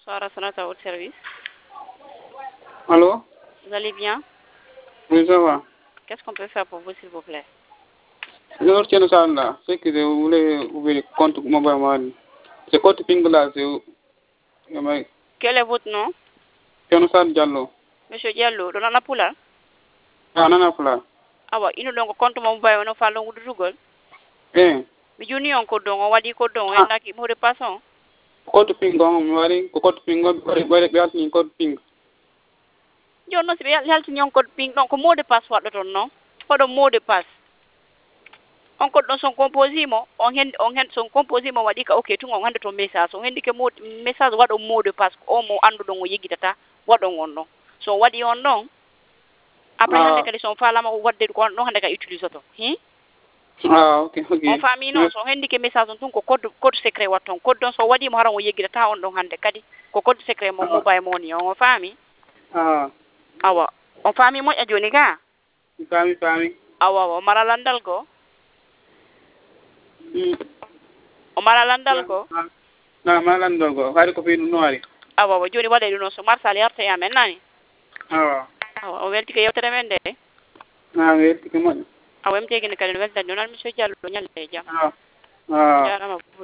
Bonsoir à Sonata votre service. Allô? Vous allez bien? Oui, ça va. Qu'est-ce qu'on peut faire pour vous, s'il vous plaît? Je tiens ça là. C'est que vous voulez ouvrir compte mobile money. C'est compte ping là, c'est Quel est votre nom? Tiens ça Diallo. Monsieur Diallo, dans la poula? Ah, non, non, Ah ouais, il nous donne compte mobile, on fait l'ongle de Google. Eh. Mais je n'y a encore donc, on va dire qu'on donne, on a qui mot de passe. Compte ping on mari, compte ping on bari ni compte ping. Je ne sais pas, il y a un code ping, donc mot de passe soit le non? Pas de mot de passe. On code dans son composiment, on a son composiment, on va dire que ok, tout le monde a ton message, on indique message, what a mot de passe, au mot ando donc yigitata, what on non. So what you on non? Après, on a des son fala ma what de quoi, non, on a utilisé to. Ah, ok. On famille non, so indique message on ko code secret waton, code don so wadi mo haran o yigitata on don hande kadi, ko code secret mo mobile money on famille. Ah. Awa, on famille mo e joni ka? Famille. Awa, maralandal go. O maralandal go. Na malandal go. Hari ko fi no hari. Awa, joni wade no so marsal yarte yamen nani. Awa. Awa, o welti ke yewtere men de. Welti ke mo. Awa, mtegi ne kalen welta donal monsieur Diallo nyalle jam. Ah. Jarama